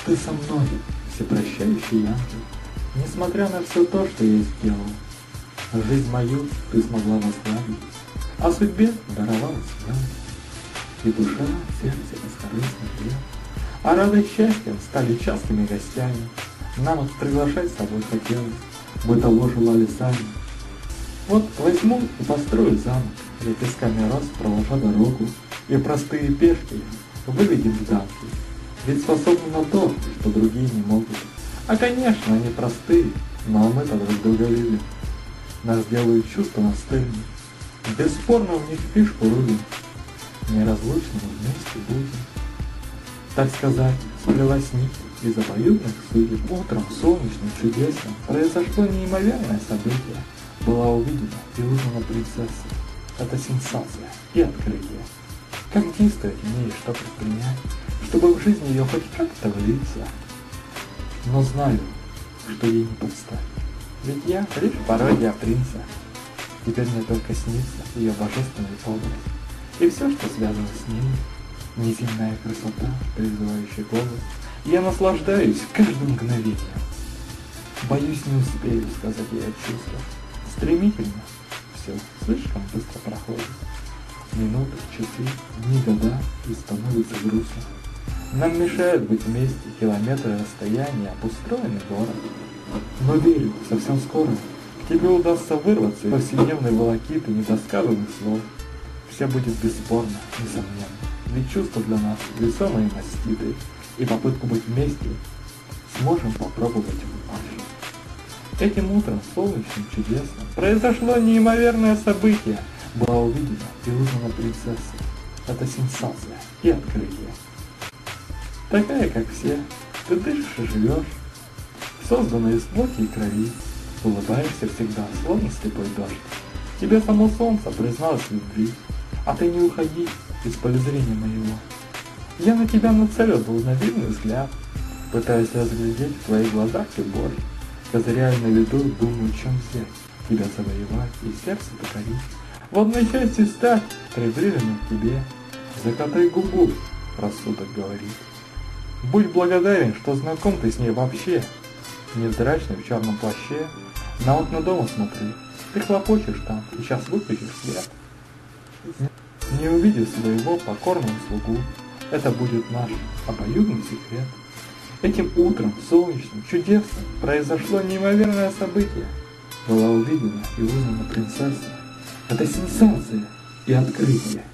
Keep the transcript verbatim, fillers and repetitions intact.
Ты со мной, всепрощающий ангел, несмотря на все то, что я сделал. Жизнь мою ты смогла наславить, а судьбе даровала смерть. И душа, сердце бескорыстно пел, а радость счастьем стали частыми гостями. Нам их приглашать с собой хотелось, мы того желали сами. Вот возьму и построю замок, я песками роз проложа дорогу, и простые пешки выведем в замки, ведь способны на то, что другие не могут. А конечно, они простые, но мы под друг друга любим. Нас делают чувства настырными, бесспорно в них фишку рубим. Неразлучно вместе будем. Так сказать, сплелась нить из обоюдных судеб. Утром солнечным, чудесным произошло неимоверное событие. Была увидена и узнана принцесса. Это сенсация и открытие. Как действовать имеешь, что предпринять, чтобы в жизни ее хоть как-то влиться. Но знаю, что ей не подстать, ведь я лишь пародия принца. Теперь мне только снится ее божественный образ, и все, что связано с ней, неземная красота, призывающая голос. Я наслаждаюсь каждым мгновением. Боюсь, не успею сказать ей о чувствах. Стремительно все слишком быстро проходит. Минуты, часы, дни, года, и становится грустно. Нам мешает быть вместе километры расстояния, обустроенный город. Но верю, совсем скоро к тебе удастся вырваться из повседневной волокиты недосказанных слов. Все будет бесспорно, несомненно, ведь чувства для нас весомые и маститые, и попытку быть вместе сможем попробовать вновь. Этим утром, солнечным, чудесным, произошло неимоверное событие. Была увидена и узнана принцесса. Это сенсация и открытие. Такая, как все, ты дышишь и живешь, созданная из плоти и крови, улыбаешься всегда, словно слепой дождь. Тебе само солнце призналось в любви, а ты не уходи из поля зрения моего. Я на тебя нацелил волновидный взгляд, пытаясь разглядеть в твоих глазах любовь. Козыряя на виду, думаю, чем взять, тебя завоевать и сердце покорить. В одной части стать приближенным к тебе, закатай губу, рассудок говорит. Будь благодарен, что знаком ты с ней вообще. Невзрачный в черном плаще, на окна дома смотри, ты хлопочешь там, и сейчас выключишь свет. Не увидев своего покорного слугу, это будет наш обоюдный секрет. Этим утром, солнечным, чудесным, произошло неимоверное событие. Была увидена и узнана принцесса. Это сенсация и открытие.